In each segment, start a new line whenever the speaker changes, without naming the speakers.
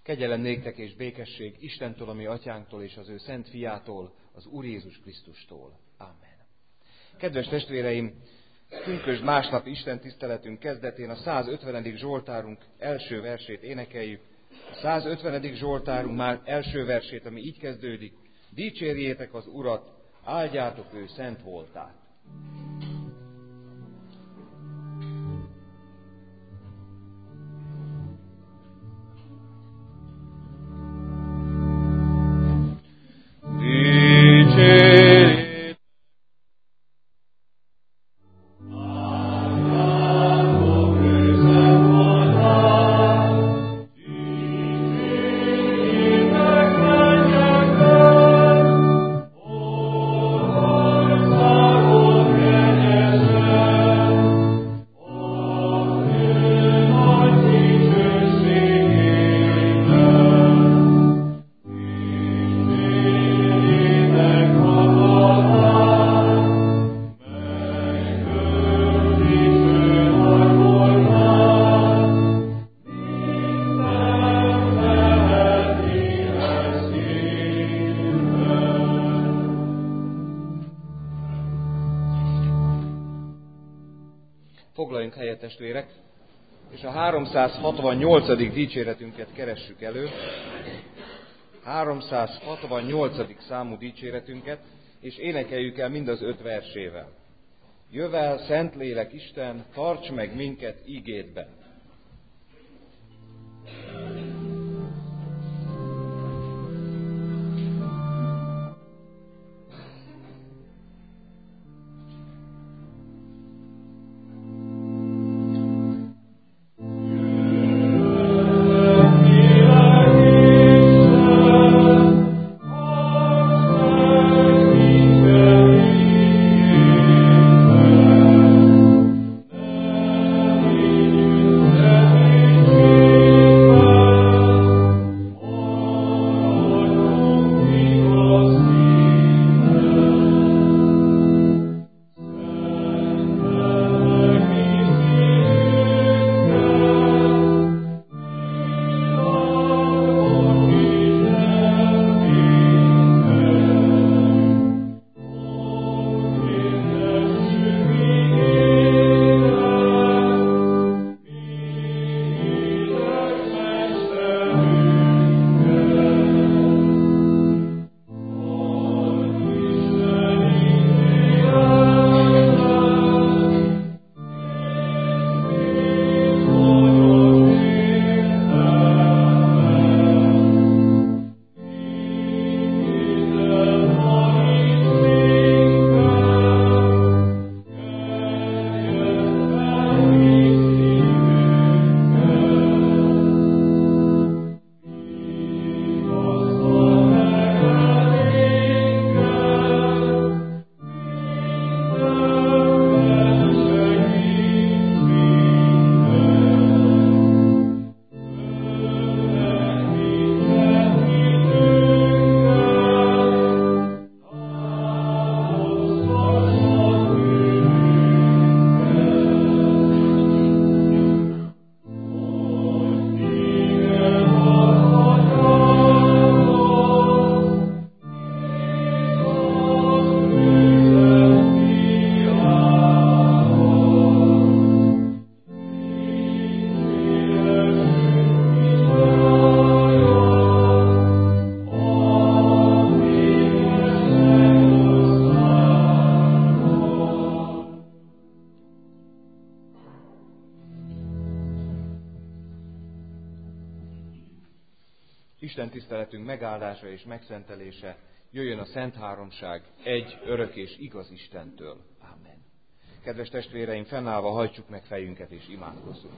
Kegyelem néktek és békesség Istentől, a mi atyánktól és az ő szent fiától, az Úr Jézus Krisztustól. Amen. Kedves testvéreim, pünkösd másnap Isten tiszteletünk kezdetén a 150. Zsoltárunk első versét énekeljük. A 150. Zsoltárunk már első versét, ami így kezdődik: dicsérjétek az Urat, áldjátok ő szent voltát. Foglaljunk helyet, testvérek, és a 368. dicséretünket keressük elő. 368. számú dicséretünket, és énekeljük el mind az 5 versével. Jövel, Szentlélek Isten, tarts meg minket ígédben! Isten tiszteletünk megáldása és megszentelése jöjjön a Szent Háromság egy örök és igaz Istentől. Amen. Kedves testvéreim, fennállva hajtsuk meg fejünket és imádkozzunk.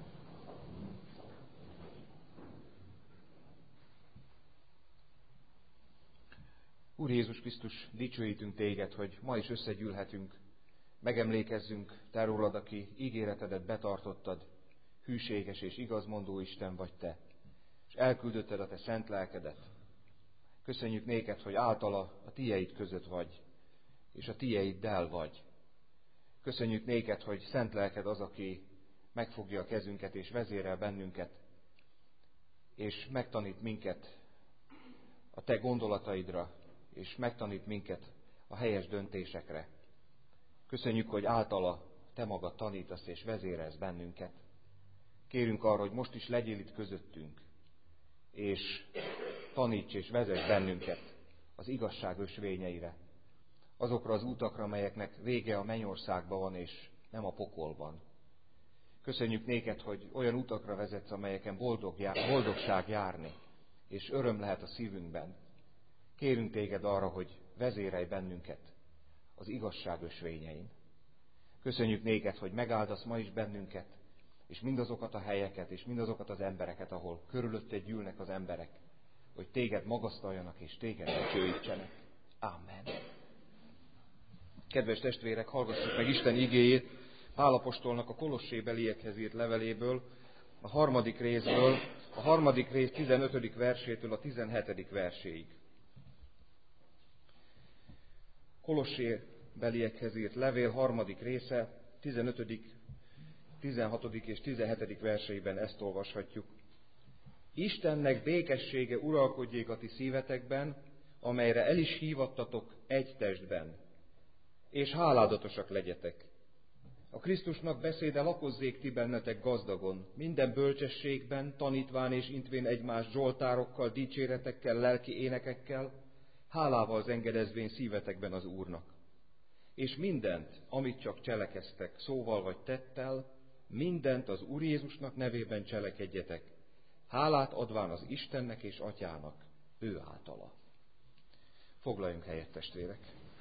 Úr Jézus Krisztus, dicsőítünk Téged, hogy ma is összegyűlhetünk, megemlékezzünk Te rólad, aki ígéretedet betartottad, hűséges és igazmondó Isten vagy Te, és elküldötted a Te szent lelkedet. Köszönjük néked, hogy általa a Tieid között vagy, és a Tieiddel vagy. Köszönjük néked, hogy szent lelked az, aki megfogja a kezünket és vezérel bennünket. és megtanít minket a te gondolataidra, és megtanít minket a helyes döntésekre. Köszönjük, hogy általa te magad tanítasz és vezérelsz bennünket. Kérünk arra, hogy most is legyél itt közöttünk, és taníts és vezess bennünket az igazság ösvényeire, azokra az utakra, melyeknek vége a mennyországban van, és nem a pokolban. Köszönjük néked, hogy olyan utakra vezetsz, amelyeken boldogság járni, és öröm lehet a szívünkben. Kérünk téged arra, hogy vezérelj bennünket az igazság ösvényein. Köszönjük néked, hogy megáldasz ma is bennünket, és mindazokat a helyeket, és mindazokat az embereket, ahol körülötted gyűlnek az emberek, hogy téged magasztaljanak, és téged dicsőítsenek. Amen. Kedves testvérek, hallgassuk meg Isten igéjét Pál apostolnak a Kolossébeliekhez írt leveléből, a 3. részből, a 3. rész 15. versétől a 17. verséig. Kolossébeliekhez írt levél 3. része 15., 16. és 17. verseiben ezt olvashatjuk. Istennek békessége uralkodjék a ti szívetekben, amelyre el is hívattatok egy testben, és háládatosak legyetek. A Krisztusnak beszéde lakozzék ti bennetek gazdagon, minden bölcsességben, tanítván és intvén egymást zsoltárokkal, dicséretekkel, lelki énekekkel, hálával zengedezvén szívetekben az Úrnak. És mindent, amit csak cselekeztek, szóval vagy tettel, mindent az Úr Jézusnak nevében cselekedjetek, hálát adván az Istennek és Atyának, ő általa. Foglaljunk helyet, testvérek!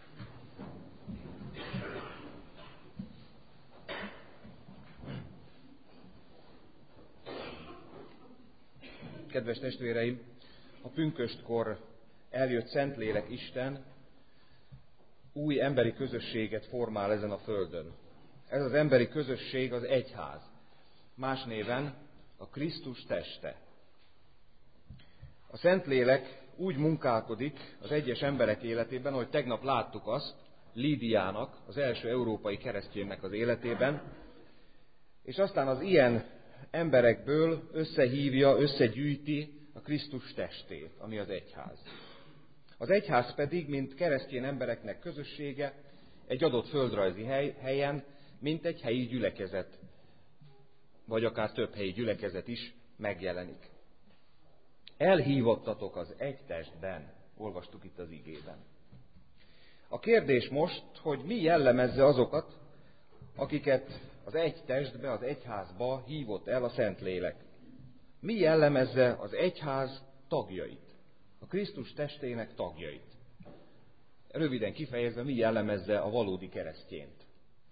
Kedves testvéreim, a pünköstkor eljött Szentlélek Isten új emberi közösséget formál ezen a földön. Ez az emberi közösség az egyház, más néven a Krisztus teste. A Szentlélek úgy munkálkodik az egyes emberek életében, ahogy tegnap láttuk azt Lídiának, az első európai kereszténynek az életében, és aztán az ilyen emberekből összehívja, összegyűjti a Krisztus testét, ami az egyház. Az egyház pedig, mint keresztény embereknek közössége, egy adott földrajzi helyen, mint egy helyi gyülekezet, vagy akár több helyi gyülekezet is megjelenik. Elhívottatok az egy testben, olvastuk itt az igében. A kérdés most, hogy mi jellemezze azokat, akiket az egy testbe, az egyházba hívott el a Szentlélek. Mi jellemezze az egyház tagjait, a Krisztus testének tagjait. Röviden kifejezve, mi jellemezze a valódi keresztjént.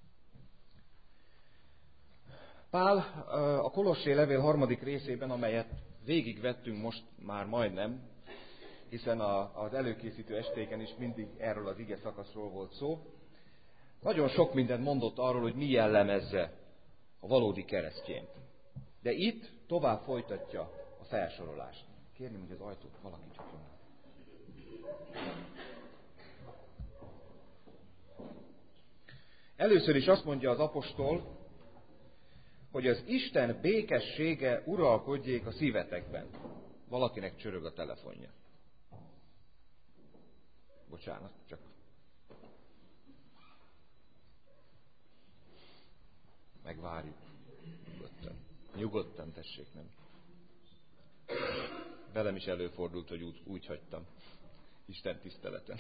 Pál a Kolossé levél 3. részében, amelyet végigvettünk most már majdnem, hiszen az előkészítő estéken is mindig erről az ige szakaszról volt szó, nagyon sok mindent mondott arról, hogy mi jellemezze a valódi keresztjént. De itt tovább folytatja a felsorolást. Kérném, hogy az ajtót valaki csukjon. Először is azt mondja az apostol, hogy az Isten békessége uralkodjék a szívetekben. Valakinek csörög a telefonja. Bocsánat, csak... Megvárjuk. Nyugodtan, tessék, nem. Velem is előfordult, hogy úgy hagytam. Isten tiszteleten.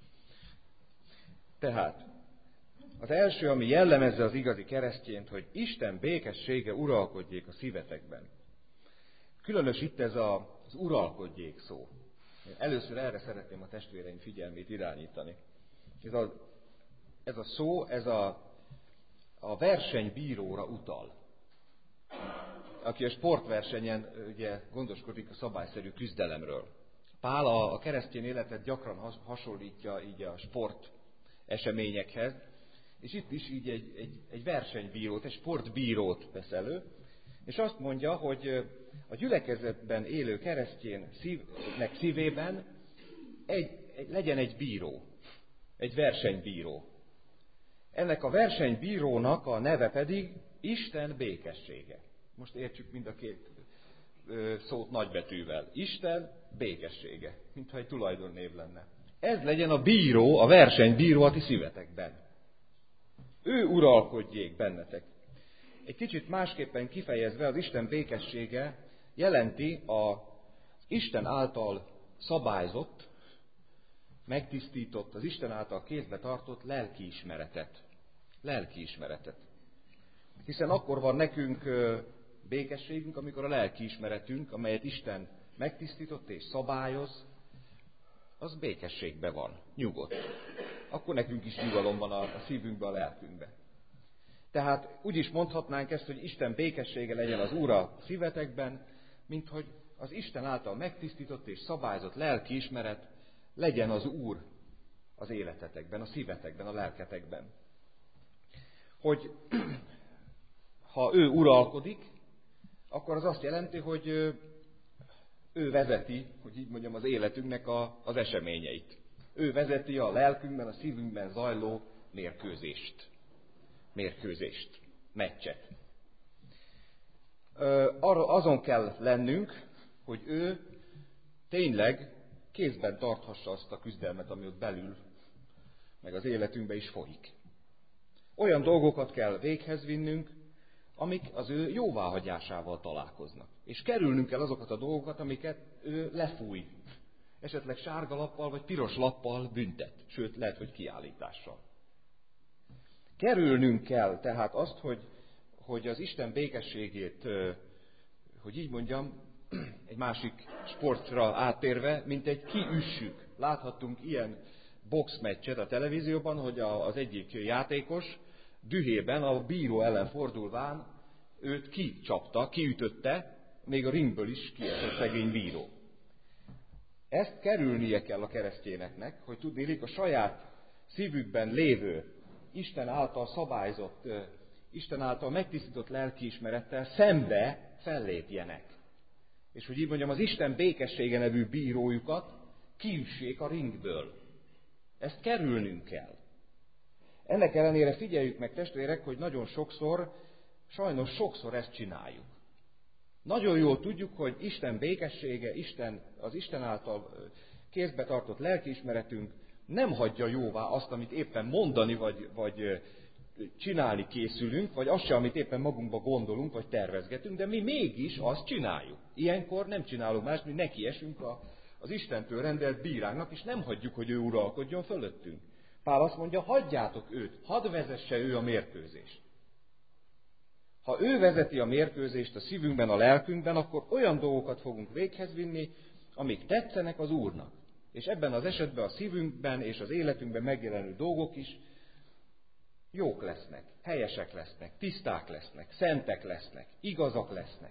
Tehát, az első, ami jellemezze az igazi keresztjént, hogy Isten békessége uralkodjék a szívetekben. Különös itt ez az uralkodjék szó. Először erre szeretném a testvéreim figyelmét irányítani. Ez a szó, ez a versenybíróra utal, aki a sportversenyen ugye gondoskodik a szabályszerű küzdelemről. Pál a keresztény életet gyakran hasonlítja így a sport eseményekhez, és itt is így egy versenybírót, egy sportbírót vesz elő, és azt mondja, hogy a gyülekezetben élő kereszténynek szívében legyen egy bíró, egy versenybíró. Ennek a versenybírónak a neve pedig Isten békessége. Most értsük mind a két szót nagybetűvel. Isten békessége, mintha egy tulajdonnév lenne. Ez legyen a bíró, a versenybíró a ti szívetekben. Ő uralkodjék bennetek. Egy kicsit másképpen kifejezve, az Isten békessége jelenti az Isten által szabályzott, megtisztított, az Isten által kézbe tartott lelkiismeretet. Lelkiismeretet. Hiszen akkor van nekünk békességünk, amikor a lelkiismeretünk, amelyet Isten megtisztított és szabályoz, az békességben van, nyugodt. Akkor nekünk is nyugalom van a szívünkben, a lelkünkben. Tehát úgy is mondhatnánk ezt, hogy Isten békessége legyen az Úr a szívetekben, mint hogy az Isten által megtisztított és szabályozott lelkiismeret legyen az Úr az életetekben, a szívetekben, a lelketekben. Hogy ha ő uralkodik, akkor az azt jelenti, hogy ő vezeti, hogy így mondjam, az életünknek az eseményeit. Ő vezeti a lelkünkben, a szívünkben zajló mérkőzést, meccset. Azon kell lennünk, hogy ő tényleg kézben tarthassa azt a küzdelmet, ami ott belül, meg az életünkben is folyik. Olyan dolgokat kell véghez vinnünk, amik az ő jóváhagyásával találkoznak. És kerülnünk kell azokat a dolgokat, amiket ő lefúj. Esetleg sárga lappal vagy piros lappal büntet, sőt lehet, hogy kiállítással. Kerülnünk kell tehát azt, hogy az Isten békességét, hogy így mondjam, egy másik sportra áttérve, mint egy kiüssük. Láthattunk ilyen boxmeccset a televízióban, hogy az egyik játékos dühében a bíró ellen fordulván őt kicsapta, kiütötte, még a ringből is kiesett szegény bíró. Ezt kerülnie kell a keresztényeknek, hogy tudnélik a saját szívükben lévő, Isten által szabályzott, Isten által megtisztított lelkiismerettel szembe fellépjenek. És hogy így mondjam, az Isten békessége nevű bírójukat kiüssék a ringből. Ezt kerülnünk kell. Ennek ellenére figyeljük meg, testvérek, hogy nagyon sajnos sokszor ezt csináljuk. Nagyon jól tudjuk, hogy Isten békessége, az Isten által kézbe tartott lelkiismeretünk nem hagyja jóvá azt, amit éppen mondani, vagy csinálni készülünk, vagy azt sem, amit éppen magunkba gondolunk, vagy tervezgetünk, de mi mégis azt csináljuk. Ilyenkor nem csinálunk más, mint nekiesünk az Istentől rendelt bírának, és nem hagyjuk, hogy ő uralkodjon fölöttünk. Pál azt mondja, hagyjátok őt, hadd vezesse ő a mérkőzést. Ha ő vezeti a mérkőzést a szívünkben, a lelkünkben, akkor olyan dolgokat fogunk véghez vinni, amik tetszenek az Úrnak. És ebben az esetben a szívünkben és az életünkben megjelenő dolgok is jók lesznek, helyesek lesznek, tiszták lesznek, szentek lesznek, igazak lesznek.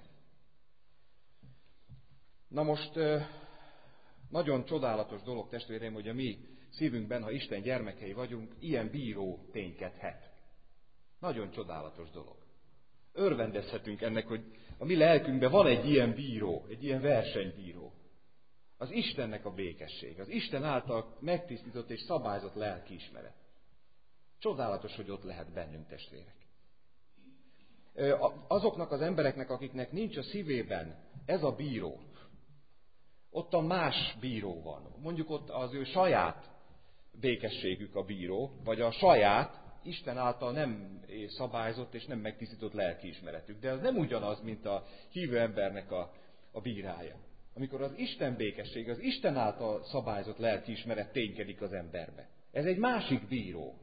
Na most nagyon csodálatos dolog, testvéreim, hogy a mi szívünkben, ha Isten gyermekei vagyunk, ilyen bíró ténykedhet. Nagyon csodálatos dolog. Örvendezhetünk ennek, hogy a mi lelkünkben van egy ilyen bíró, egy ilyen versenybíró. Az Istennek a békesség, az Isten által megtisztított és szabályozott lelkiismeret. Csodálatos, hogy ott lehet bennünk, testvérek. Azoknak az embereknek, akiknek nincs a szívében ez a bíró, ott a más bíró van. Mondjuk ott az ő saját békességük a bíró, vagy a saját, Isten által nem szabályozott és nem megtisztított lelkiismeretük. De ez nem ugyanaz, mint a hívő embernek a bírája. Amikor az Isten békesség, az Isten által szabályozott lelkiismeret ténykedik az emberbe. Ez egy másik bíró.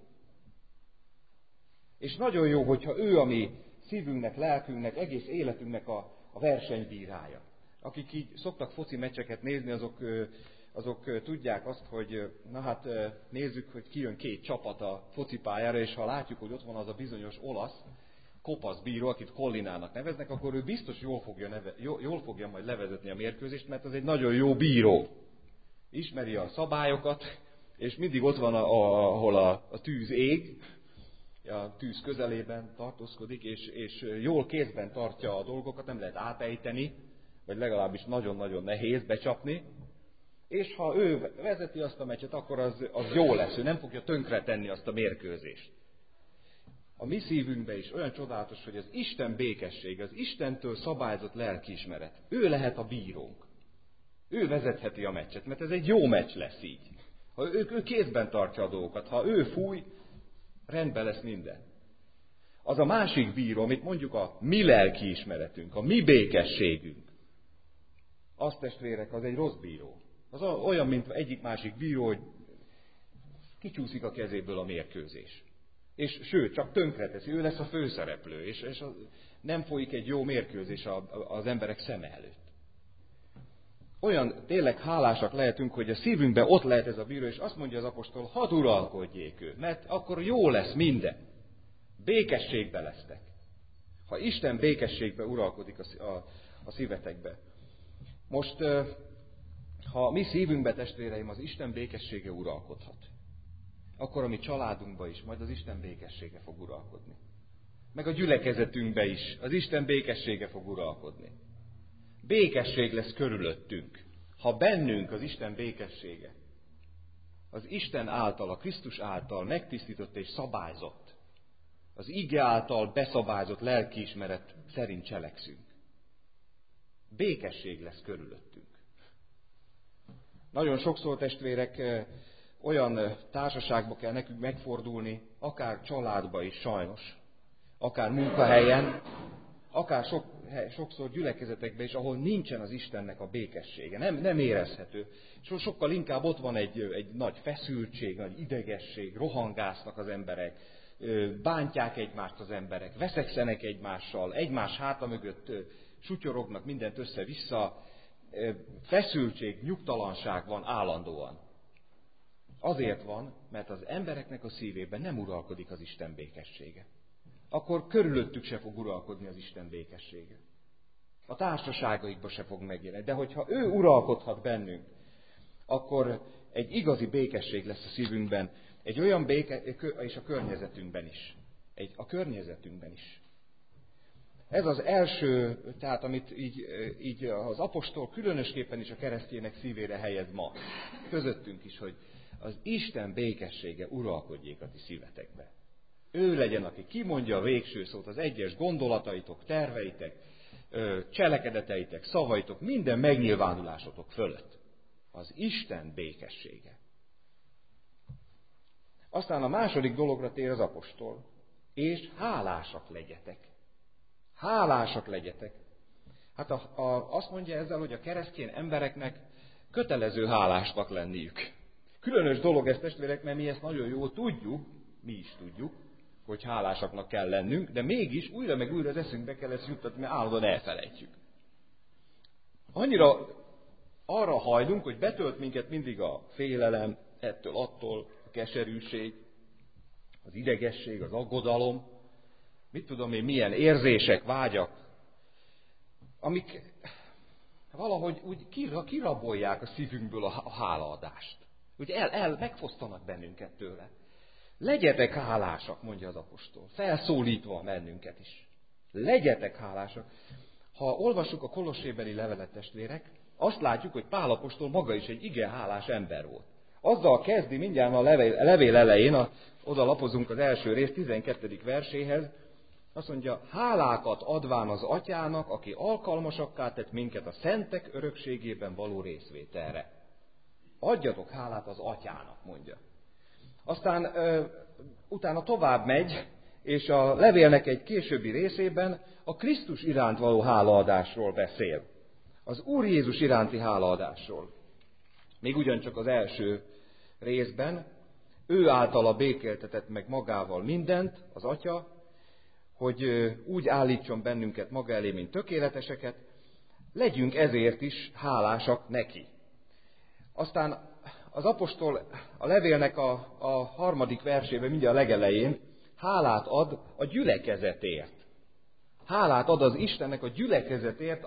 És nagyon jó, hogyha ő a mi szívünknek, lelkünknek, egész életünknek a versenybírája. Akik így szoktak foci meccseket nézni, azok tudják azt, hogy nézzük, hogy kijön két csapat a focipályára, és ha látjuk, hogy ott van az a bizonyos olasz kopaszbíró, akit Kollinának neveznek, akkor ő biztos jól fogja majd levezetni a mérkőzést, mert ez egy nagyon jó bíró. Ismeri a szabályokat, és mindig ott van, ahol a tűz ég, a tűz közelében tartózkodik, és jól kézben tartja a dolgokat, nem lehet átejteni, vagy legalábbis nagyon-nagyon nehéz becsapni. És ha ő vezeti azt a meccset, akkor az jó lesz, ő nem fogja tönkretenni azt a mérkőzést. a mi szívünkbe is olyan csodálatos, hogy az Isten békessége, az Istentől szabályzott lelkiismeret. Ő lehet a bírónk. Ő vezetheti a meccset, mert ez egy jó meccs lesz így. Ha ő kézben tartja a dolgokat, ha ő fúj, rendben lesz minden. Az a másik bíró, amit mondjuk a mi lelkiismeretünk, a mi békességünk. Az, testvérek, az egy rossz bíró. Az olyan, mint egyik másik bíró, hogy kicsúszik a kezéből a mérkőzés. És sőt, csak tönkreteszi, ő lesz a főszereplő, és nem folyik egy jó mérkőzés az emberek szeme előtt. Olyan tényleg hálásak lehetünk, hogy a szívünkben ott lehet ez a bíró, és azt mondja az apostol, hadd uralkodjék ő, mert akkor jó lesz minden. Békességbe lesztek. Ha Isten békességbe uralkodik a szívetekbe. Most, ha a mi szívünkbe, testvéreim, az Isten békessége uralkodhat, akkor a mi családunkba is majd az Isten békessége fog uralkodni. Meg a gyülekezetünkbe is az Isten békessége fog uralkodni. Békesség lesz körülöttünk, ha bennünk az Isten békessége. Az Isten által, a Krisztus által megtisztított és szabályzott, az ige által beszabályzott lelkiismeret szerint cselekszünk. Békesség lesz körülöttünk. Nagyon sokszor, testvérek, olyan társaságba kell nekünk megfordulni, akár családba is sajnos, akár munkahelyen, akár sokszor gyülekezetekben is, ahol nincsen az Istennek a békessége. Nem érezhető. Sokkal inkább ott van egy nagy feszültség, nagy idegesség, rohangásznak az emberek, bántják egymást az emberek, veszekszenek egymással, egymás háta mögött sutyorognak mindent össze-vissza, feszültség, nyugtalanság van állandóan. Azért van, mert az embereknek a szívében nem uralkodik az Isten békessége. Akkor körülöttük se fog uralkodni az Isten békessége. A társaságaikba se fog megjelenni. De hogyha ő uralkodhat bennünk, akkor egy igazi békesség lesz a szívünkben, egy olyan béke, és a környezetünkben is. A környezetünkben is. Ez az első, tehát amit így az apostol különösképpen is a keresztjének szívére helyez ma. Közöttünk is, hogy az Isten békessége uralkodjék a ti szívetekbe. Ő legyen, aki kimondja a végső szót az egyes gondolataitok, terveitek, cselekedeteitek, szavaitok, minden megnyilvánulásotok fölött. Az Isten békessége. Aztán a második dologra tér az apostol. És hálásak legyetek. Hálásak legyetek. Hát azt mondja ezzel, hogy a keresztény embereknek kötelező hálásnak lenniük. Különös dolog ez, testvérek, mert mi ezt nagyon jól tudjuk, mi is tudjuk, hogy hálásaknak kell lennünk, de mégis újra meg újra az eszünkbe kell ezt juttatni, mert állandóan elfelejtjük. Annyira arra hajlunk, hogy betölt minket mindig a félelem, ettől, attól, a keserűség, az idegesség, az aggodalom, mit tudom én, milyen érzések, vágyak, amik valahogy úgy kirabolják a szívünkből a hálaadást. Úgy megfosztanak bennünket tőle. Legyetek hálásak, mondja az apostol, felszólítva bennünket is. Legyetek hálásak. Ha olvassuk a kolossébeli levelet, testvérek, azt látjuk, hogy Pál apostol maga is egy igen hálás ember volt. Azzal kezdi mindjárt a levél elején, oda lapozunk az első rész 12. verséhez, azt mondja, hálákat adván az atyának, aki alkalmasakká tett minket a szentek örökségében való részvételre. Adjatok hálát az atyának, mondja. Aztán utána tovább megy, és a levélnek egy későbbi részében a Krisztus iránt való hálaadásról beszél. Az Úr Jézus iránti hálaadásról. Még ugyancsak az első részben, ő általa békéltetett meg magával mindent, az Atya, hogy úgy állítson bennünket maga elé, mint tökéleteseket, legyünk ezért is hálásak neki. Aztán az apostol a levélnek a harmadik versében, mindjárt a legelején, hálát ad a gyülekezetért. Hálát ad az Istennek a gyülekezetért,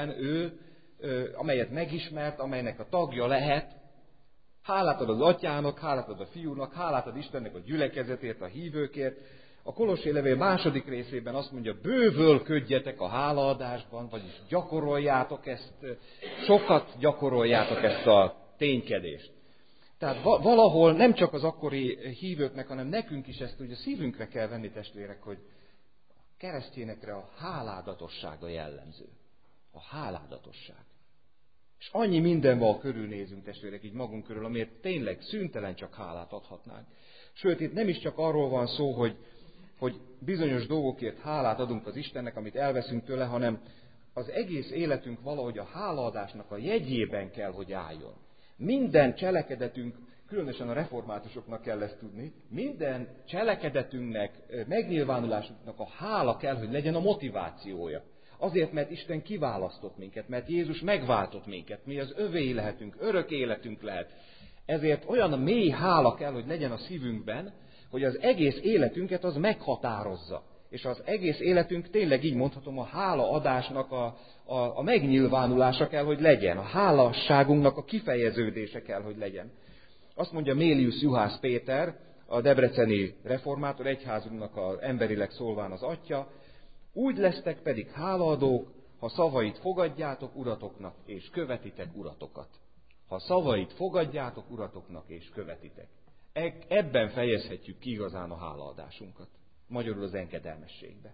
amelyet megismert, amelynek a tagja lehet. Hálát ad az atyának, hálát ad a fiúnak, hálát ad Istennek a gyülekezetért, a hívőkért. A Kolossé levél második részében azt mondja, bővölködjetek a hálaadásban, vagyis gyakoroljátok ezt, sokat gyakoroljátok ezt a ténykedést. Tehát valahol nem csak az akkori hívőknek, hanem nekünk is ezt ugye szívünkre kell venni, testvérek, hogy a keresztényekre a háládatossága jellemző. A háládatosság. És annyi minden van, körülnézünk, testvérek, így magunk körül, amiért tényleg szüntelen csak hálát adhatnánk. Sőt, itt nem is csak arról van szó, hogy bizonyos dolgokért hálát adunk az Istennek, amit elveszünk tőle, hanem az egész életünk valahogy a hálaadásnak a jegyében kell, hogy álljon. Minden cselekedetünk, különösen a reformátusoknak kell ezt tudni, minden cselekedetünknek, megnyilvánulásunknak a hála kell, hogy legyen a motivációja. Azért, mert Isten kiválasztott minket, mert Jézus megváltott minket, mi az övéi lehetünk, örök életünk lehet. Ezért olyan mély hála kell, hogy legyen a szívünkben, hogy az egész életünket az meghatározza. És az egész életünk tényleg így mondhatom, a hálaadásnak a megnyilvánulása kell, hogy legyen. A hálasságunknak a kifejeződése kell, hogy legyen. Azt mondja Mélius Juhász Péter, a debreceni reformátor egyházunknak emberileg szólván az atya, úgy lesztek pedig hálaadók, ha szavait fogadjátok uratoknak, és követitek uratokat. Ha szavait fogadjátok uratoknak, és követitek. Ebben fejezhetjük ki igazán a hálaadásunkat. Magyarul az engedelmességbe.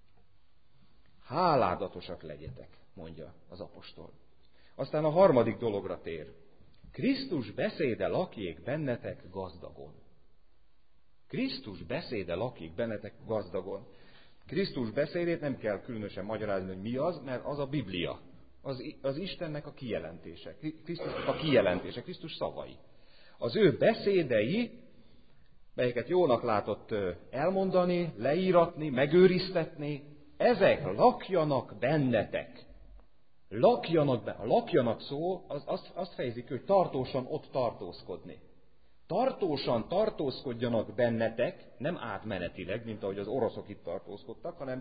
Háládatosak legyetek, mondja az apostol. Aztán a harmadik dologra tér. Krisztus beszéde lakjék bennetek gazdagon. Krisztus beszéde lakjék bennetek gazdagon. Krisztus beszédét nem kell különösen magyarázni, hogy mi az, mert az a Biblia. Az Istennek a kijelentése. Krisztusnak a kijelentése, Krisztus szavai. Az ő beszédei, melyeket jónak látott elmondani, leíratni, megőriztetni, ezek lakjanak bennetek. Lakjanak szó, azt fejezik ki, hogy tartósan ott tartózkodni. Tartósan tartózkodjanak bennetek, nem átmenetileg, mint ahogy az oroszok itt tartózkodtak, hanem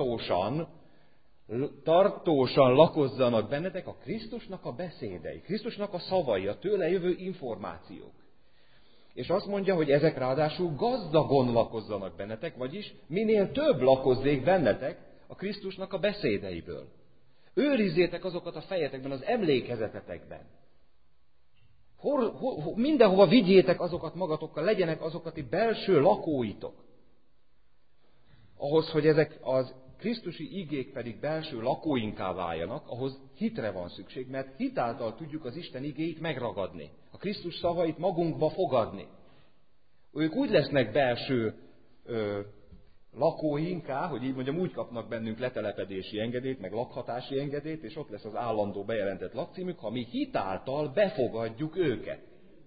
tartósan lakozzanak bennetek a Krisztusnak a beszédei, Krisztusnak a szavai, a tőle jövő információk. És azt mondja, hogy ezek ráadásul gazdagon lakozzanak bennetek, vagyis minél több lakozzék bennetek a Krisztusnak a beszédeiből. Őrizzétek azokat a fejetekben, az emlékezetetekben. Mindenhova vigyétek azokat magatokkal, legyenek azokat belső lakóitok. Ahhoz, hogy ezek az krisztusi igék pedig belső lakóinká váljanak, ahhoz hitre van szükség, mert hitáltal tudjuk az Isten igéit megragadni, a Krisztus szavait magunkba fogadni. Ők úgy lesznek belső lakóinká, hogy így mondjam, úgy kapnak bennünk letelepedési engedélyt, meg lakhatási engedélyt, és ott lesz az állandó bejelentett lakcímük, ha mi hitáltal befogadjuk őket.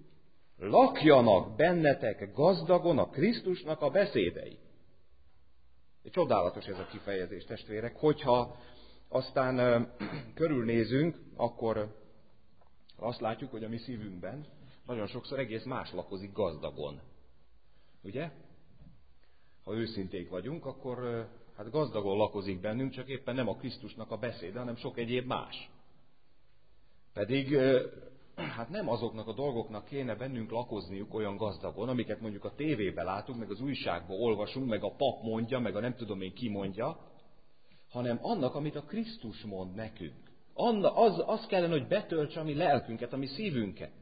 Lakjanak bennetek gazdagon a Krisztusnak a beszédei. Csodálatos ez a kifejezés, testvérek, hogyha aztán körülnézünk, akkor azt látjuk, hogy a mi szívünkben nagyon sokszor egész más lakozik gazdagon. Ugye? Ha őszinték vagyunk, akkor hát gazdagon lakozik bennünk, csak éppen nem a Krisztusnak a beszéde, hanem sok egyéb más. Pedig hát nem azoknak a dolgoknak kéne bennünk lakozniuk olyan gazdagon, amiket mondjuk a tévében látunk, meg az újságban olvasunk, meg a pap mondja, meg a nem tudom én ki mondja, hanem annak, amit a Krisztus mond nekünk. Az kellene, hogy betöltse a mi lelkünket, a mi szívünket.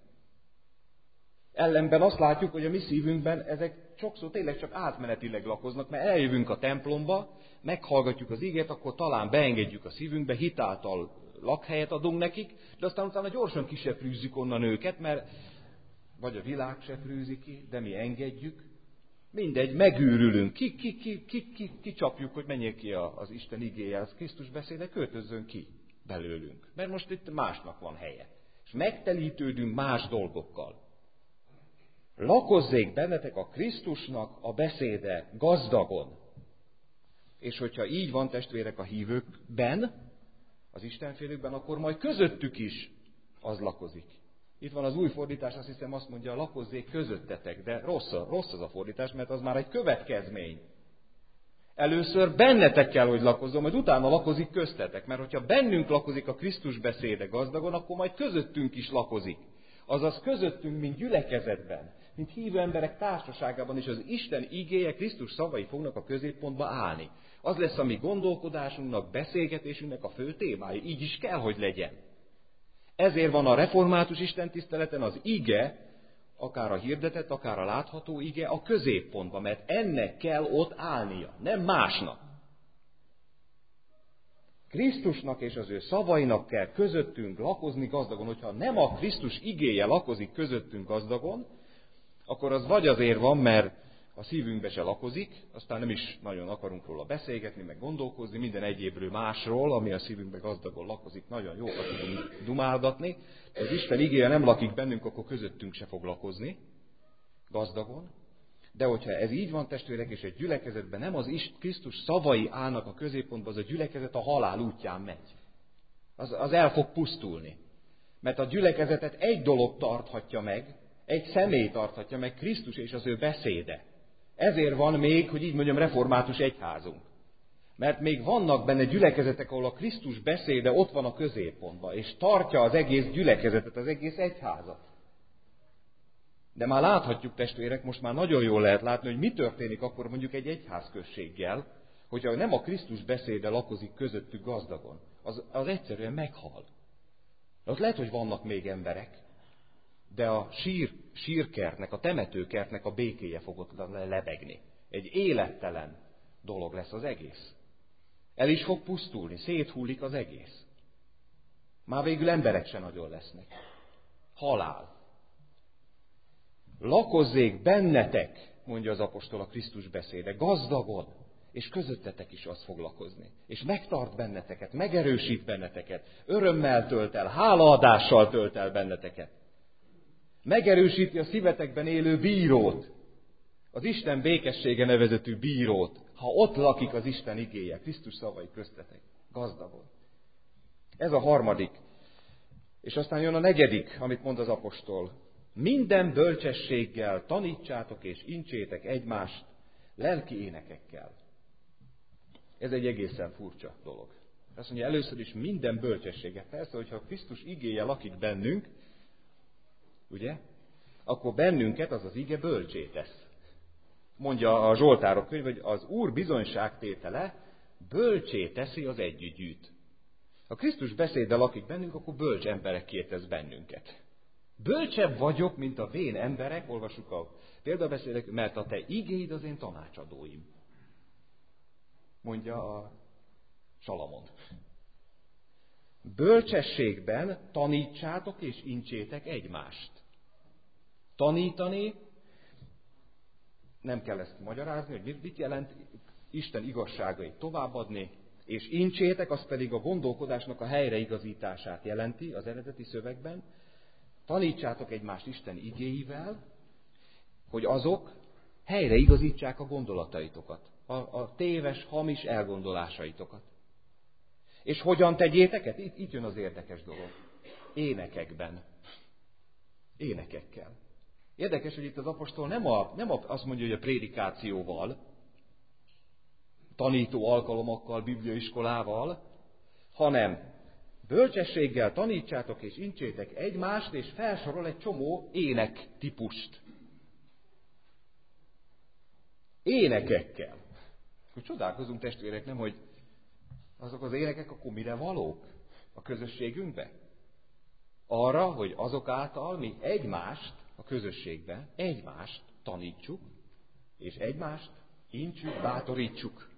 Ellenben azt látjuk, hogy a mi szívünkben ezek sokszor tényleg csak átmenetileg lakoznak, mert eljövünk a templomba, meghallgatjuk az igét, akkor talán beengedjük a szívünkbe, hitáltal lakhelyet adunk nekik, de aztán utána gyorsan kiseprűzzük onnan őket, mert vagy a világ seprűzi ki, de mi engedjük. Mindegy, megőrülünk, kicsapjuk, hogy menjél ki az Isten igéje, az Krisztus beszéde, költözzön ki belőlünk. Mert most itt másnak van helye. És megtelítődünk más dolgokkal. Lakozzék bennetek a Krisztusnak a beszéde gazdagon. És hogyha így van, testvérek, a hívőkben, az Istenfélőkben, akkor majd közöttük is az lakozik. Itt van az új fordítás, azt hiszem azt mondja, lakozzék közöttetek, de rossz az a fordítás, mert az már egy következmény. Először bennetek kell, hogy lakozzon, majd utána lakozik köztetek, mert hogyha bennünk lakozik a Krisztus beszéde gazdagon, akkor majd közöttünk is lakozik. Azaz közöttünk, mint gyülekezetben, mint hívő emberek társaságában is az Isten igéje, Krisztus szavai fognak a középpontba állni. Az lesz a mi gondolkodásunknak, beszélgetésünknek a fő témája. Így is kell, hogy legyen. Ezért van a református istentiszteleten az ige akár a hirdetett, akár a látható ige a középpontba, mert ennek kell ott állnia, nem másnak. Krisztusnak és az ő szavainak kell közöttünk lakozni gazdagon. Hogyha nem a Krisztus igéje lakozik közöttünk gazdagon, akkor az vagy azért van, mert a szívünkbe se lakozik, aztán nem is nagyon akarunk róla beszélgetni, meg gondolkozni, minden egyébről másról, ami a szívünkbe gazdagon lakozik, nagyon jókat tudunk dumálgatni. De az Isten igéje nem lakik bennünk, akkor közöttünk se fog lakozni gazdagon. De hogyha ez így van, testvérek, és egy gyülekezetben nem az Krisztus szavai állnak a középpontban, az a gyülekezet a halál útján megy. Az el fog pusztulni. Mert a gyülekezetet egy dolog tarthatja meg, egy személy tarthatja meg, Krisztus és az ő beszéde. Ezért van még, hogy így mondjam, református egyházunk. Mert még vannak benne gyülekezetek, ahol a Krisztus beszéde ott van a középpontban, és tartja az egész gyülekezetet, az egész egyházat. De már láthatjuk, testvérek, most már nagyon jól lehet látni, hogy mi történik akkor mondjuk egy egyházközséggel, hogyha nem a Krisztus beszéde lakozik közöttük gazdagon. Az egyszerűen meghal. Ott lehet, hogy vannak még emberek, de a sírkertnek, a temetőkertnek a békéje fog ott lebegni. Egy élettelen dolog lesz az egész. El is fog pusztulni, széthullik az egész. Már végül emberek se nagyon lesznek. Halál. Lakozzék bennetek, mondja az apostol a Krisztus beszéde, gazdagon, és közöttetek is az fog lakozni. És megtart benneteket, megerősít benneteket, örömmel tölt el, hálaadással tölt el benneteket. Megerősíti a szívetekben élő bírót, az Isten békessége nevezetű bírót, ha ott lakik az Isten igéje, Krisztus szavai köztetek, gazdagon. Ez a harmadik. És aztán jön a negyedik, amit mond az apostol. Minden bölcsességgel tanítsátok és incsétek egymást lelki énekekkel. Ez egy egészen furcsa dolog. Azt mondja, először is minden bölcsességgel. Persze, hogyha Krisztus igéje lakik bennünk, ugye, akkor bennünket az ige bölcsé tesz. Mondja a Zsoltárok könyv, hogy az Úr bizonyságtétele bölcsé teszi az együgyűt. Ha Krisztus beszéde lakik bennünk, akkor bölcs emberekké tesz bennünket. Bölcsebb vagyok, mint a vén emberek, olvassuk a példabeszédek, mert a te igéid az én tanácsadóim. Mondja a Salamon. Bölcsességben tanítsátok és incsétek egymást. Tanítani, nem kell ezt magyarázni, hogy mit jelent Isten igazságait továbbadni, és incsétek, az pedig a gondolkodásnak a helyreigazítását jelenti az eredeti szövegben. Tanítsátok egymást Isten igéivel, hogy azok helyreigazítsák a gondolataitokat, a téves, hamis elgondolásaitokat. És hogyan tegyétek? Itt jön az érdekes dolog. Énekekben. Énekekkel. Érdekes, hogy itt az apostol nem azt mondja, hogy a prédikációval, tanító alkalomakkal, bibliaiskolával, hanem bölcsességgel tanítsátok és incsétek egymást, és felsorol egy csomó ének típust. Énekekkel. Hogy csodálkozunk, testvérek, nem, hogy azok az énekek akkor mire valók a közösségünkbe? Arra, hogy azok által mi egymást a közösségben, egymást tanítsuk, és egymást intsük, bátorítsuk.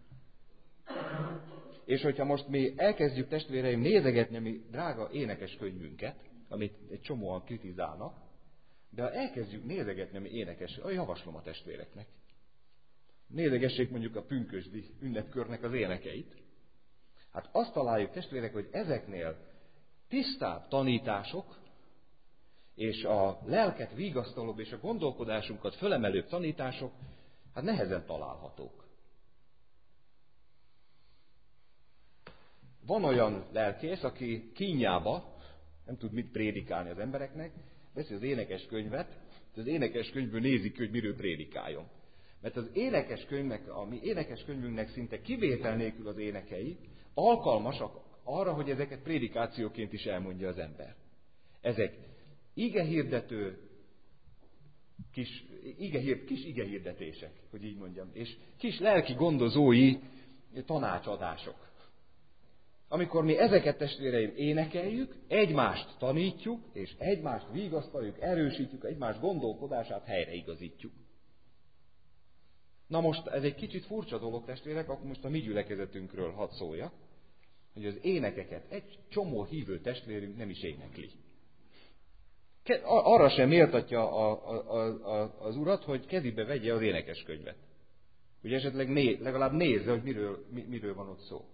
És hogyha most mi elkezdjük, testvéreim, nézegetni a mi drága énekeskönyvünket, amit egy csomóan kritizálnak, de ha elkezdjük nézegetni a mi javaslom a testvéreknek. Nézegessék mondjuk a pünkösdi ünnepkörnek az énekeit. Hát azt találjuk, testvérek, hogy ezeknél tisztább tanítások, és a lelket vigasztalóbb és a gondolkodásunkat fölemelőbb tanítások, hát nehezen találhatók. Van olyan lelkész, aki kínjába, nem tud mit prédikálni az embereknek, veszi az énekeskönyvet, az énekeskönyvből nézik, hogy miről prédikáljon. Mert az énekeskönyvnek, a mi énekeskönyvünknek szinte kivétel nélkül az énekei alkalmasak arra, hogy ezeket prédikációként is elmondja az ember. Ezek igehirdető, kis igehirdetések, hogy így mondjam, és kis lelki gondozói tanácsadások. amikor mi ezeket, testvéreim, énekeljük, egymást tanítjuk, és egymást vigasztaljuk, erősítjük, egymás gondolkodását helyreigazítjuk. Na most ez egy kicsit furcsa dolog, testvérek, akkor most a mi gyülekezetünkről hadd szóljak, hogy az énekeket egy csomó hívő testvérünk nem is énekli. Arra sem méltatja az Urat, hogy kezébe vegye az énekeskönyvet. Hogy esetleg legalább nézze, hogy miről van ott szó.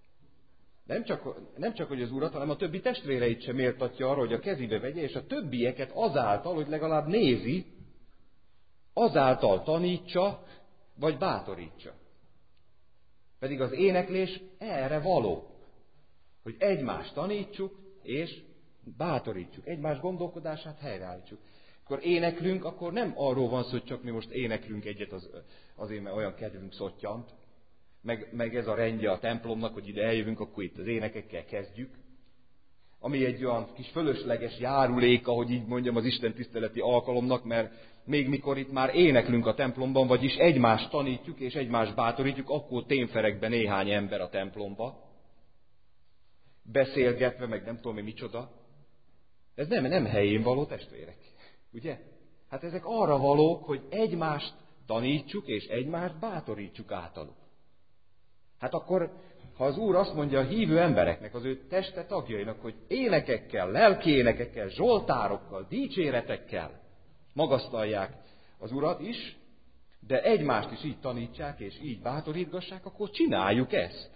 Nem csak hogy az Urat, hanem a többi testvéreit sem méltatja arra, hogy a kezébe vegye, és a többieket azáltal, hogy legalább nézi, azáltal tanítsa, vagy bátorítsa. Pedig az éneklés erre való, hogy egymást tanítsuk, és bátorítsuk, egymás gondolkodását helyreállítsuk. Akkor éneklünk, akkor nem arról van szó, hogy csak mi most éneklünk egyet, azért mert olyan kedvünk szottyant, meg ez a rendje a templomnak, hogy ide eljövünk, akkor itt az énekekkel kezdjük, ami egy olyan kis fölösleges járuléka, hogy így mondjam, az Isten tiszteleti alkalomnak, mert még mikor itt már éneklünk a templomban, vagyis egymást tanítjuk és egymást bátorítjuk, akkor témferekbe néhány ember a templomba, beszélgetve, meg nem tudom micsoda. Ez nem helyén való, testvérek. Ugye? Hát ezek arra valók, hogy egymást tanítsuk és egymást bátorítsuk általuk. Hát akkor, ha az Úr azt mondja a hívő embereknek, az ő teste tagjainak, hogy énekekkel, lelki énekekkel, zsoltárokkal, dicséretekkel magasztalják az Urat is, de egymást is így tanítsák és így bátorítgassák, akkor csináljuk ezt.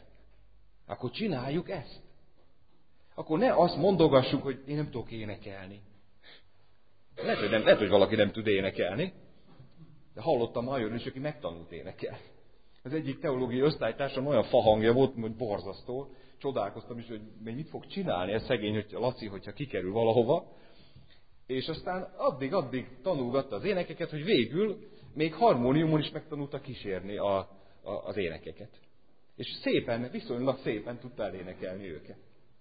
Akkor ne azt mondogassuk, hogy én nem tudok énekelni. Lehet, hogy valaki nem tud énekelni, de hallottam olyan is, aki megtanult énekelni. Az egyik teológiai osztálytársam olyan fahangja volt, hogy borzasztó. Csodálkoztam is, hogy még mit fog csinálni ez szegény, hogy Laci, hogyha kikerül valahova. És aztán addig tanulgatta az énekeket, hogy végül még harmóniumon is megtanulta kísérni az énekeket. És viszonylag szépen tudta elénekelni őket.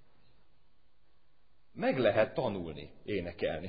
Meg lehet tanulni énekelni.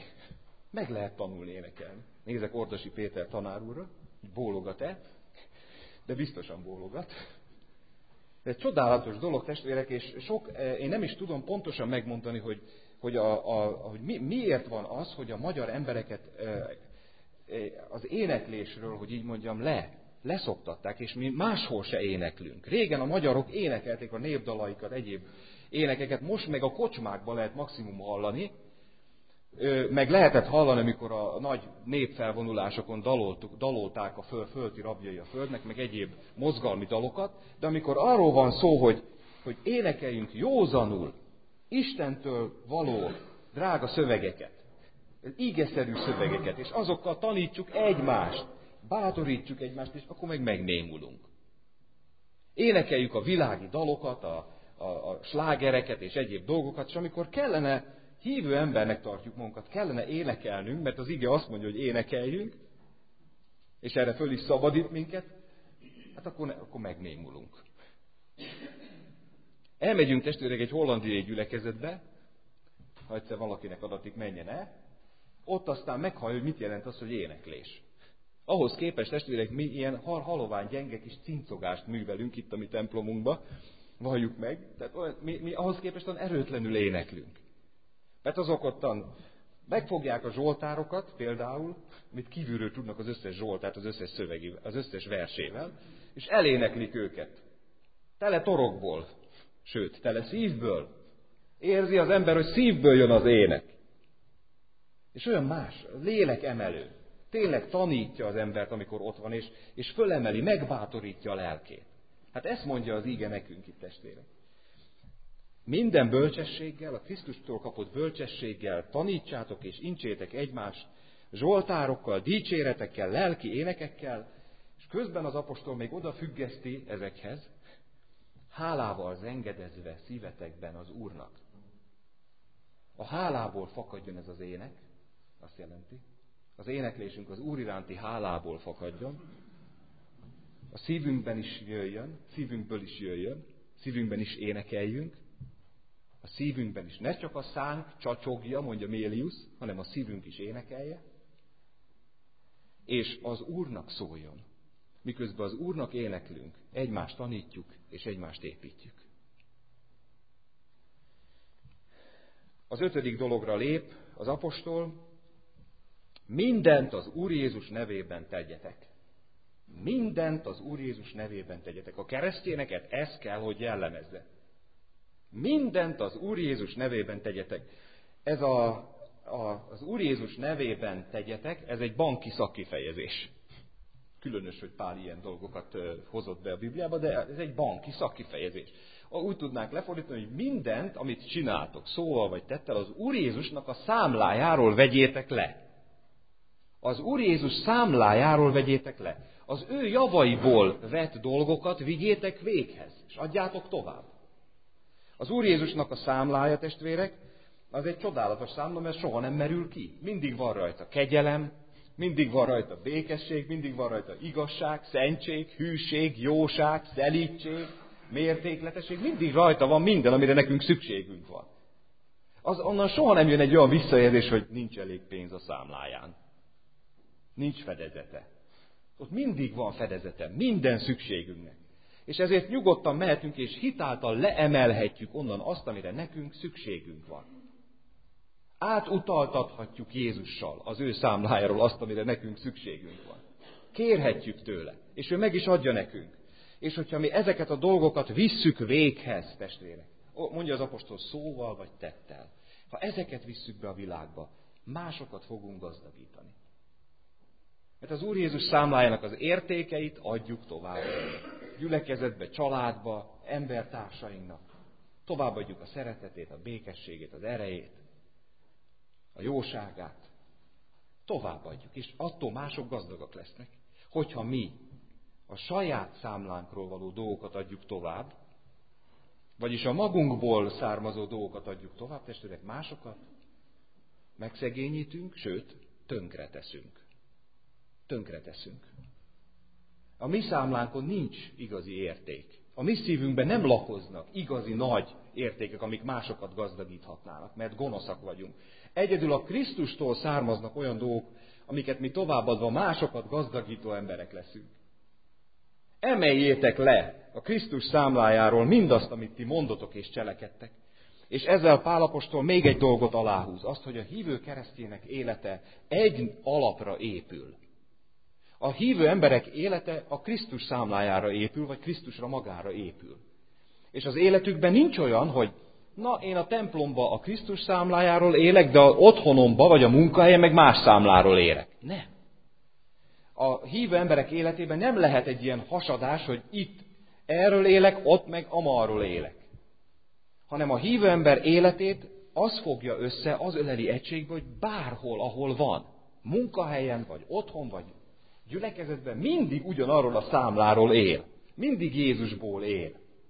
Nézek Ordasi Péter tanár úrra, hogy bólogat-e, de biztosan bólogat. De egy csodálatos dolog, testvérek, és én nem is tudom pontosan megmondani, hogy miért van az, hogy a magyar embereket az éneklésről, hogy így mondjam, leszoktatták, és mi máshol se éneklünk. Régen a magyarok énekelték a népdalaikat, egyéb énekeket, most meg a kocsmákban lehet maximum hallani, meg lehetett hallani, amikor a nagy népfelvonulásokon dalolták a földi rabjai a földnek, meg egyéb mozgalmi dalokat, de amikor arról van szó, hogy énekeljünk józanul, Istentől való drága szövegeket, ígeszerű szövegeket, és azokkal tanítsuk egymást, bátorítsuk egymást, és akkor meg megnémulunk. Énekeljük a világi dalokat, a slágereket és egyéb dolgokat, és amikor kellene, hívő embernek tartjuk magunkat, kellene énekelnünk, mert az ige azt mondja, hogy énekeljünk, és erre föl is szabadít minket, hát akkor megnémulunk. Elmegyünk, testvérek, egy hollandiai gyülekezetbe, ha egyszer valakinek adatik, menjen el, ott aztán meghallja, hogy mit jelent az, hogy éneklés. Ahhoz képest, testvérek, mi ilyen halovány, gyenge kis cincogást művelünk itt a mi templomunkba, valljuk meg, tehát mi ahhoz képest olyan erőtlenül éneklünk. Mert azok ottan megfogják a zsoltárokat, például, amit kívülről tudnak az összes zsoltát, az összes szövegével, az összes versével, és eléneklik őket. Tele torokból, sőt, tele szívből. Érzi az ember, hogy szívből jön az ének. És olyan más, lélek emelő. Tényleg tanítja az embert, amikor ott van, és fölemeli, megbátorítja a lelkét. Hát ezt mondja az ige nekünk itt, testvérek. Minden bölcsességgel, a Krisztustól kapott bölcsességgel tanítsátok és incsétek egymást, zsoltárokkal, dicséretekkel, lelki énekekkel, és közben az apostol még odafüggeszti ezekhez, hálával zengedezve szívetekben az Úrnak. A hálából fakadjon ez az ének, azt jelenti. Az éneklésünk az Úr iránti hálából fakadjon. A szívünkben is jöjjön, szívünkből is jöjjön, szívünkben is énekeljünk. A szívünkben is ne csak a szánk csacsogja, mondja Mélius, hanem a szívünk is énekelje. És az Úrnak szóljon. Miközben az Úrnak éneklünk, egymást tanítjuk és egymást építjük. az 5. dologra lép az apostol, mindent az Úr Jézus nevében tegyetek. Mindent az Úr Jézus nevében tegyetek. A keresztényeket ez kell, hogy jellemezze. Mindent az Úr Jézus nevében tegyetek. Ez az Úr Jézus nevében tegyetek, ez egy banki szakkifejezés. Különös, hogy Pál ilyen dolgokat hozott be a Bibliába, de ez egy banki szakkifejezés. Úgy tudnánk lefordítani, hogy mindent, amit csináltok, szóval vagy tettel, az Úr Jézusnak a számlájáról vegyétek le. Az Úr Jézus számlájáról vegyétek le. Az ő javaiból vett dolgokat vigyétek véghez, és adjátok tovább. Az Úr Jézusnak a számlája, testvérek, az egy csodálatos számla, mert soha nem merül ki. Mindig van rajta kegyelem, mindig van rajta békesség, mindig van rajta igazság, szentség, hűség, jóság, szelídség, mértékletesség. Mindig rajta van minden, amire nekünk szükségünk van. Onnan soha nem jön egy olyan visszajelzés, hogy nincs elég pénz a számláján. Nincs fedezete. Ott mindig van fedezete, minden szükségünknek. És ezért nyugodtan mehetünk, és hitáltal leemelhetjük onnan azt, amire nekünk szükségünk van. Átutaltathatjuk Jézussal az ő számlájáról azt, amire nekünk szükségünk van. Kérhetjük tőle, és ő meg is adja nekünk. És hogyha mi ezeket a dolgokat visszük véghez, testvérek, mondja az apostol, szóval vagy tettel, ha ezeket visszük be a világba, másokat fogunk gazdagítani. Mert az Úr Jézus számlájának az értékeit adjuk tovább. Gyülekezetbe, családba, embertársainknak. Továbbadjuk a szeretetét, a békességét, az erejét, a jóságát. Továbbadjuk, és attól mások gazdagak lesznek. Hogyha mi a saját számlánkról való dolgokat adjuk tovább, vagyis a magunkból származó dolgokat adjuk tovább, testvérek, másokat megszegényítünk, sőt, tönkreteszünk. Tönkreteszünk. A mi számlánkon nincs igazi érték. A mi szívünkben nem lakoznak igazi nagy értékek, amik másokat gazdagíthatnának, mert gonoszak vagyunk. Egyedül a Krisztustól származnak olyan dolgok, amiket mi továbbadva másokat gazdagító emberek leszünk. Emeljétek le a Krisztus számlájáról mindazt, amit ti mondotok és cselekedtek. És ezzel Pál apostol még egy dolgot aláhúz, azt, hogy a hívő keresztények élete egy alapra épül. A hívő emberek élete a Krisztus számlájára épül, vagy Krisztusra magára épül. És az életükben nincs olyan, hogy én a templomba a Krisztus számlájáról élek, de az otthonomba, vagy a munkahelyen meg más számláról élek. Nem. A hívő emberek életében nem lehet egy ilyen hasadás, hogy itt erről élek, ott meg amarról élek. Hanem a hívő ember életét az fogja össze, az öleli egységbe, hogy bárhol, ahol van, munkahelyen, vagy otthon, vagy gyülekezetben mindig ugyanarról a számláról él. Mindig Jézusból él.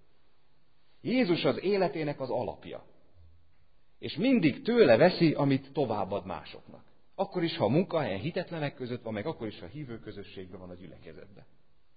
Jézus az életének az alapja. És mindig tőle veszi, amit továbbad másoknak. Akkor is, ha a munkahelyen hitetlenek között van, meg akkor is, ha hívő közösségben van a gyülekezetben.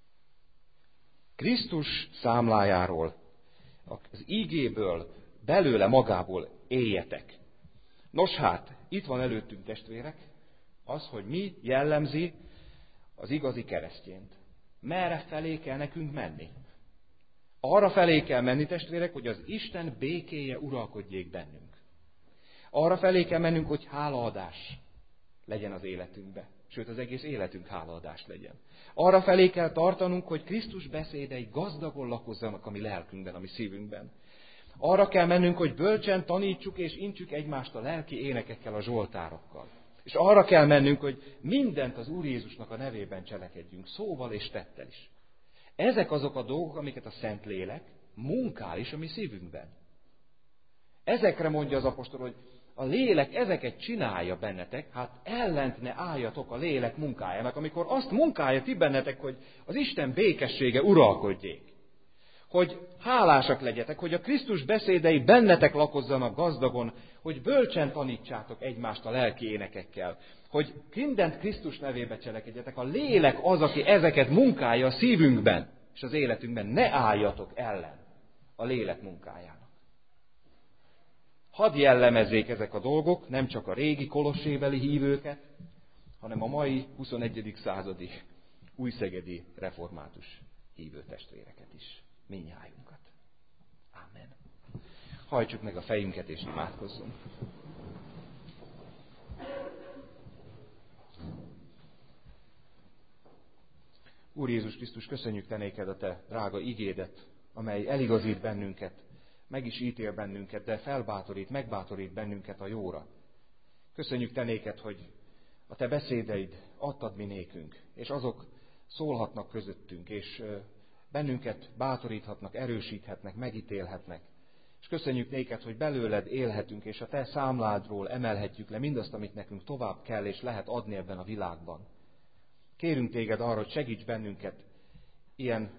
Krisztus számlájáról, az ígéből, belőle magából éljetek. Nos hát, itt van előttünk, testvérek, az, hogy mi jellemzi az igazi keresztjént. Merre felé kell nekünk menni? Arra felé kell menni, testvérek, hogy az Isten békéje uralkodjék bennünk. Arra felé kell mennünk, hogy hálaadás legyen az életünkbe. Sőt, az egész életünk hálaadás legyen. Arra felé kell tartanunk, hogy Krisztus beszédei gazdagon lakozzanak a mi lelkünkben, a mi szívünkben. Arra kell mennünk, hogy bölcsen tanítsuk és intsük egymást a lelki énekekkel, a zsoltárokkal. És arra kell mennünk, hogy mindent az Úr Jézusnak a nevében cselekedjünk, szóval és tettel is. Ezek azok a dolgok, amiket a Szentlélek munkál is a mi szívünkben. Ezekre mondja az apostol, hogy a lélek ezeket csinálja bennetek, hát ellent ne álljatok a lélek munkájának, amikor azt munkálja ti bennetek, hogy az Isten békessége uralkodjék. Hogy hálásak legyetek, hogy a Krisztus beszédei bennetek lakozzanak gazdagon, hogy bölcsen tanítsátok egymást a lelki énekekkel, hogy mindent Krisztus nevébe cselekedjetek. A lélek az, aki ezeket munkálja a szívünkben és az életünkben. Ne álljatok ellen a lélek munkájának. Hadd jellemezzék ezek a dolgok nem csak a régi kolossébeli hívőket, hanem a mai 21. századi újszegedi református hívő testvéreket is. Mindnyájunkat. Amen. Hajtsuk meg a fejünket és imádkozzunk. Úr Jézus Krisztus, köszönjük Te néked a Te drága igédet, amely eligazít bennünket, meg is ítél bennünket, de felbátorít, megbátorít bennünket a jóra. Köszönjük Te néked, hogy a Te beszédeid adtad mi nékünk, és azok szólhatnak közöttünk, és bennünket bátoríthatnak, erősíthetnek, megítélhetnek. És köszönjük néked, hogy belőled élhetünk, és a Te számládról emelhetjük le mindazt, amit nekünk tovább kell és lehet adni ebben a világban. Kérünk Téged arra, hogy segíts bennünket ilyen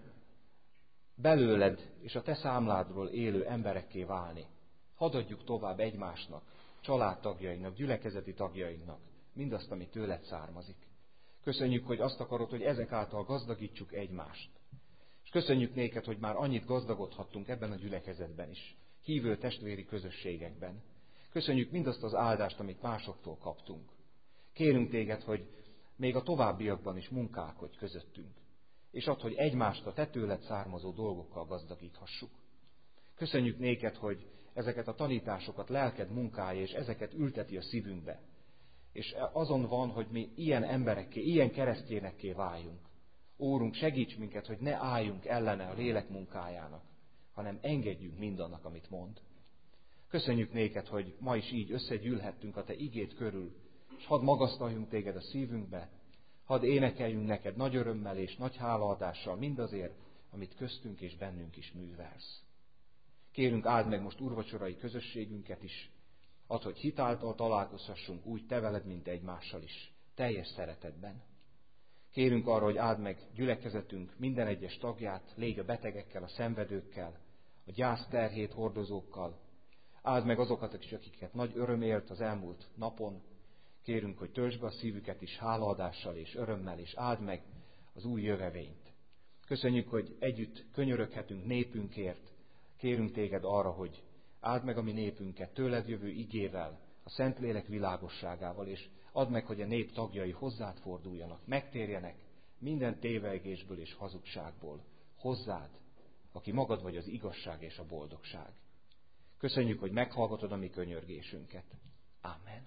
belőled és a Te számládról élő emberekké válni. Hadd adjuk tovább egymásnak, családtagjainknak, gyülekezeti tagjainknak mindazt, ami tőled származik. Köszönjük, hogy azt akarod, hogy ezek által gazdagítsuk egymást. És köszönjük néked, hogy már annyit gazdagodhattunk ebben a gyülekezetben is, hívő testvéri közösségekben. Köszönjük mindazt az áldást, amit másoktól kaptunk. Kérünk Téged, hogy még a továbbiakban is munkálkodj közöttünk, és add, hogy egymást a Te tőled származó dolgokkal gazdagíthassuk. Köszönjük néked, hogy ezeket a tanításokat lelked munkálja, és ezeket ülteti a szívünkbe. És azon van, hogy mi ilyen emberekké, ilyen keresztjénekké váljunk. Úrunk, segíts minket, hogy ne álljunk ellene a lélek munkájának, hanem engedjünk mindannak, amit mond. Köszönjük néked, hogy ma is így összegyűlhettünk a Te igéd körül, és hadd magasztaljunk Téged a szívünkbe, hadd énekeljünk neked nagy örömmel és nagy hálaadással mindazért, amit köztünk és bennünk is művelsz. Kérünk, áld meg most úrvacsorai közösségünket is, add, hogy hitáltal találkozhassunk úgy Te veled, mint egymással is, teljes szeretetben. Kérünk arra, hogy áld meg gyülekezetünk minden egyes tagját, légy a betegekkel, a szenvedőkkel, a gyász terhét hordozókkal. Áld meg azokat is, akiket nagy öröm élt az elmúlt napon. Kérünk, hogy töltsd be a szívüket is hálaadással és örömmel, és áld meg az új jövevényt. Köszönjük, hogy együtt könyöröghetünk népünkért. Kérünk Téged arra, hogy áld meg a mi népünket tőled jövő igével, a Szentlélek világosságával, és add meg, hogy a nép tagjai hozzád forduljanak, megtérjenek minden tévegésből és hazugságból. Hozzád, aki magad vagy az igazság és a boldogság. Köszönjük, hogy meghallgatod a mi könyörgésünket. Ámen.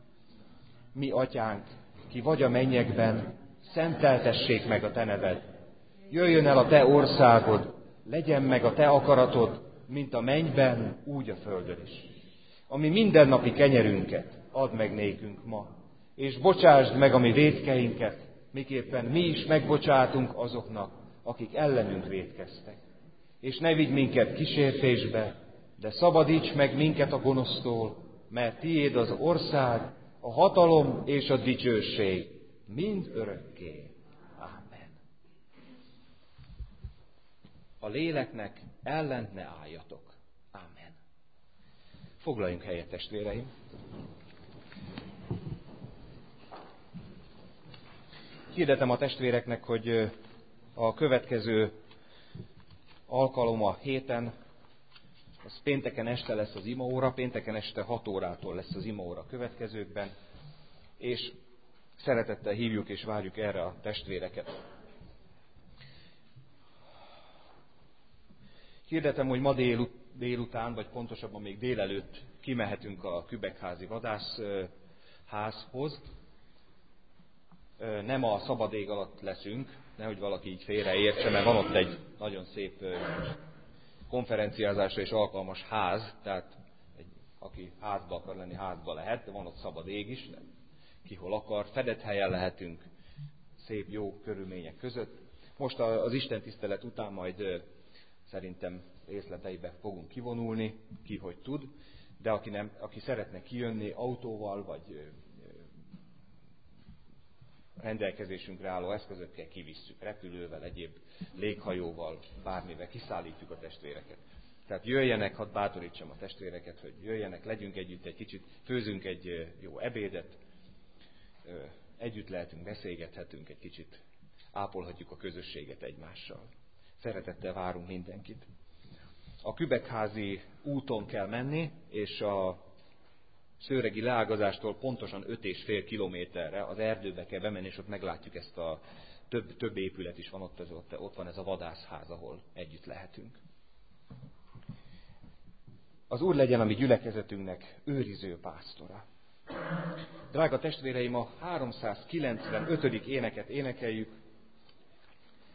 Mi atyánk, ki vagy a mennyekben, szenteltessék meg a Te neved. Jöjjön el a Te országod, legyen meg a Te akaratod, mint a mennyben, úgy a földön is. Ami mindennapi kenyerünket add meg nékünk ma, és bocsásd meg a mi vétkeinket, miképpen mi is megbocsátunk azoknak, akik ellenünk vétkeztek. És ne vigy minket kísértésbe, de szabadíts meg minket a gonosztól, mert tiéd az ország, a hatalom és a dicsőség mind örökké. Ámen. A léleknek ellent ne álljatok. Ámen. Foglaljunk helyet, testvéreim. Hirdetem a testvéreknek, hogy a következő alkalom a héten, az pénteken este lesz az imaóra, pénteken este 6 órától lesz az imaóra következőkben, és szeretettel hívjuk és várjuk erre a testvéreket. Hirdetem, hogy ma délután, vagy pontosabban még délelőtt kimehetünk a Kübekházi vadászházhoz. Nem a szabad ég alatt leszünk, nehogy valaki így félreértse, mert van ott egy nagyon szép konferenciázásra és alkalmas ház, tehát aki házba akar lenni, házba lehet, de van ott szabad ég is, ki hol akar, fedett helyen lehetünk, szép, jó körülmények között. Most az Isten tisztelet után majd szerintem részleteibe fogunk kivonulni, ki hogy tud, de aki szeretne kijönni autóval, vagy rendelkezésünkre álló eszközökkel kivisszük, repülővel, egyéb léghajóval, bármivel kiszállítjuk a testvéreket. Tehát jöjjenek, hadd bátorítsam a testvéreket, hogy jöjjenek, legyünk együtt egy kicsit, főzünk egy jó ebédet, együtt lehetünk, beszélgethetünk egy kicsit, ápolhatjuk a közösséget egymással. Szeretettel várunk mindenkit. A Kübekházi úton kell menni, és a szőregi leágazástól pontosan 5,5 kilométerre az erdőbe kell bemenni, és ott meglátjuk ezt a több épület is van ott van ez a vadászház, ahol együtt lehetünk. Az Úr legyen a mi gyülekezetünknek őriző pásztora. Drága testvéreim, a 395. éneket énekeljük.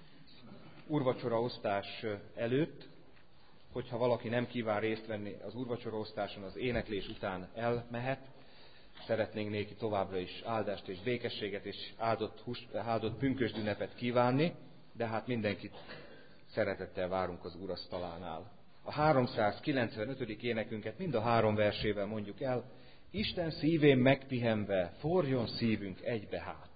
úrvacsoraosztás előtt, hogyha valaki nem kíván részt venni az úrvacsoraosztáson, az éneklés után elmehet. Szeretnénk néki továbbra is áldást és békességet és áldott pünkösd ünnepet kívánni, de hát mindenkit szeretettel várunk az úrasztalánál. A 395. énekünket mind a 3 versével mondjuk el. Isten szívén megpihenve, forjon szívünk egybe hát.